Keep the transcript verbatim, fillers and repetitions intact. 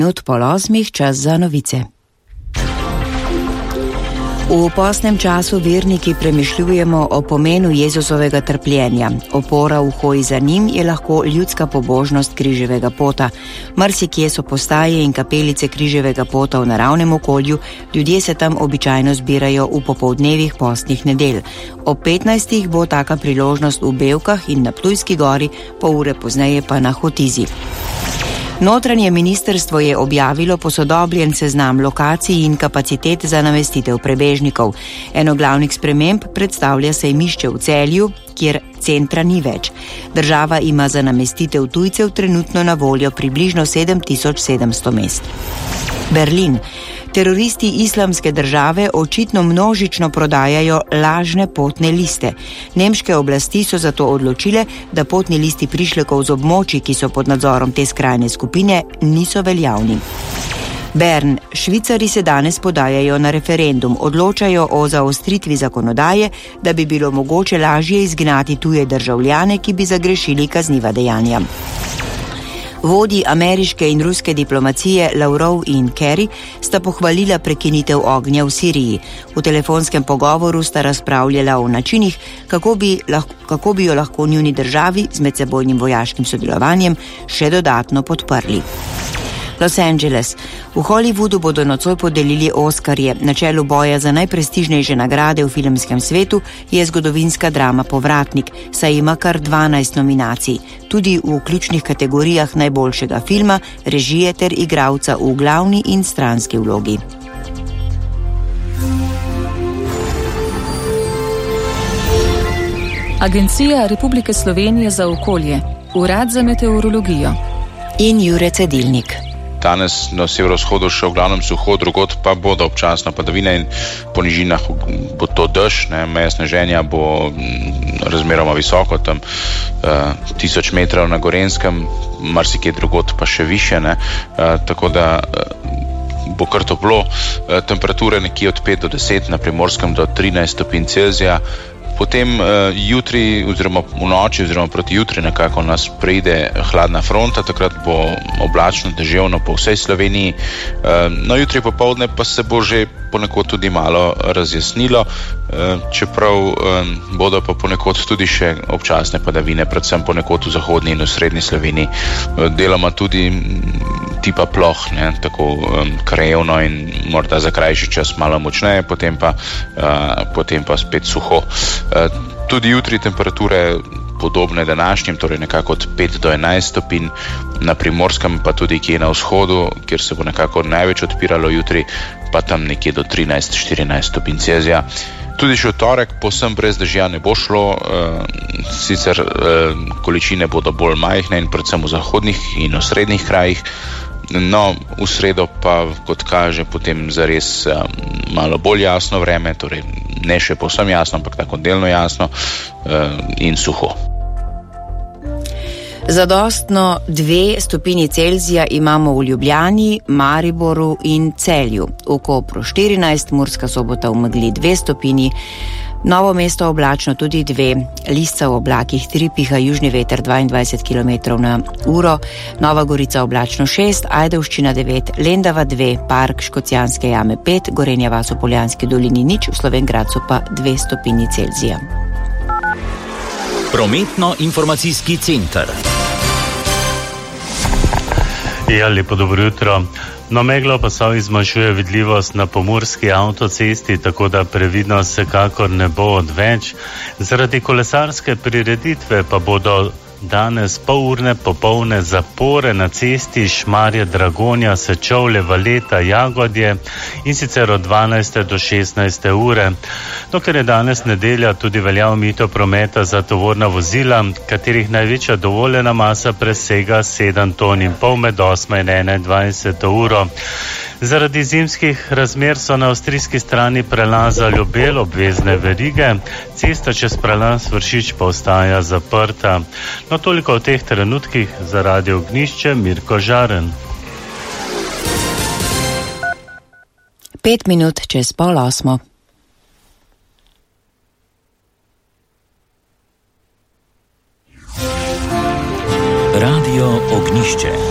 Minut pol osmih, čas za novice. V postnem času verniki premišljujemo o pomenu Jezusovega trpljenja. Opora v hoji za njim je lahko ljudska pobožnost križevega pota. Marsikje so postaje in kapelice križevega pota v naravnem okolju, ljudje se tam običajno zbirajo v popoldnevih postnih nedelj. Ob petnajstih bo taka priložnost v Bevkah in na Ptujski gori, pol ure pozneje pa na Hotizi. Notranje ministrstvo je objavilo posodobljen seznam lokacij in kapacitet za namestitev prebežnikov. Eno glavnih sprememb predstavlja sejmišče v Celju, kjer centra ni več. Država ima za namestitev tujcev trenutno na voljo približno sedem tisoč sedemsto mest. Berlin. Teroristi Islamske države očitno množično prodajajo lažne potne liste. Nemške oblasti so zato odločile, da potni listi prišlekov z območij, ki so pod nadzorom te skrajne skupine, niso veljavni. Bern. Švicari se danes podajajo na referendum, odločajo o zaostritvi zakonodaje, da bi bilo mogoče lažje izgnati tuje državljane, ki bi zagrešili kazniva dejanja. Vodji ameriške in ruske diplomacije Lavrov in Kerry sta pohvalila prekinitev ognja v Siriji. V telefonskem pogovoru sta razpravljala o načinih, kako bi, lahko, kako bi jo lahko njuni državi z medsebojnim vojaškim sodelovanjem še dodatno podprli. Los Angeles. V Hollywoodu bodo nocoj podelili Oskarje. Na čelu boja za najprestižnejše nagrade v filmskem svetu je zgodovinska drama Povratnik, saj ima kar dvanajst nominacij, tudi v ključnih kategorijah najboljšega filma, režije ter igralca v glavni in stranski vlogi. Agencija Republike Slovenije za okolje, Urad za meteorologijo in Jure Cedilnik. Danes na severovzhodu še v glavnem suho, drugod pa bodo občasno padavine in po nižinah bo to dež, ne, meja sneženja bo razmeroma visoko, tam uh, tisoč metrov na Gorenskem, marsikje drugod pa še više, ne, uh, tako da uh, bo kar toplo, uh, temperature nekje od pet do deset, na Primorskem do trinajst stopinj Celzija. Potem uh, jutri oziroma v noči oziroma proti jutri nekako nas pride hladna fronta, takrat bo oblačno, deževno po vsej Sloveniji. Uh, no, jutri popoldne pa se bo že ponekod tudi malo razjasnilo, uh, čeprav um, bodo pa ponekod tudi še občasne padavine, predvsem ponekod v zahodni in v srednji Sloveniji. Uh, deloma tudi tipa ploh, ne, tako um, krajevno in morda za krajši čas malo močneje, potem pa, uh, potem pa spet suho. Uh, tudi jutri temperature podobne današnjim, torej nekako od pet do enajst stopinj, na Primorskem pa tudi kje na vzhodu, kjer se bo nekako največ odpiralo jutri, pa tam nekje do trinajst štirinajst stopinj Celzija. Tudi še v torek posem brez dežja ne bo šlo, uh, sicer uh, količine bodo bolj majhne in predvsem v zahodnih in v srednjih krajih. No, v sredo pa, kot kaže, potem zares um, malo bolj jasno vreme, torej ne še povsem jasno, ampak tako delno jasno uh, in suho. Zadostno dve stopinji Celzija imamo v Ljubljani, Mariboru in Celju. V Kopru štirinajst, Murska Sobota v megli dve stopinji, Novo mesto oblačno tudi dve, Lisca v oblakih tri, piha južni veter dvaindvajset kilometrov na uro, Nova Gorica oblačno šest, Ajdovščina devet, Lendava dve, Park Škocjanske jame pet, Gorenja vas v Poljanski dolini nič, v Slovenj Gradcu pa dve stopinji Celzija. Prometno-informacijski center. Ja, lepo dobro jutro. No, meglo pa so izmanjšuje vidljivost na pomurski avtocesti, tako da previdnost vsekakor ne bo odveč. Zaradi kolesarske prireditve pa bodo danes polurne popolne zapore na cesti Šmarje-Dragonja, Sečovlje, Valeta, Jagodje in sicer od dvanajste do šestnajste ure. Dokler je danes nedelja, tudi velja omejitev prometa za tovorna vozila, katerih največja dovoljena masa presega sedem ton in pol med osmo in enaindvajseto uro. Zaradi zimskih razmer so na avstrijski strani prelaza Ljubelj obvezne verige, cesta čez prelaz Vršič pa ostaja zaprta. No, toliko v teh trenutkih. Za Radio Ognjišče, Mirko Žaren. Pet minut čez pol osmo. Radio Ognjišče.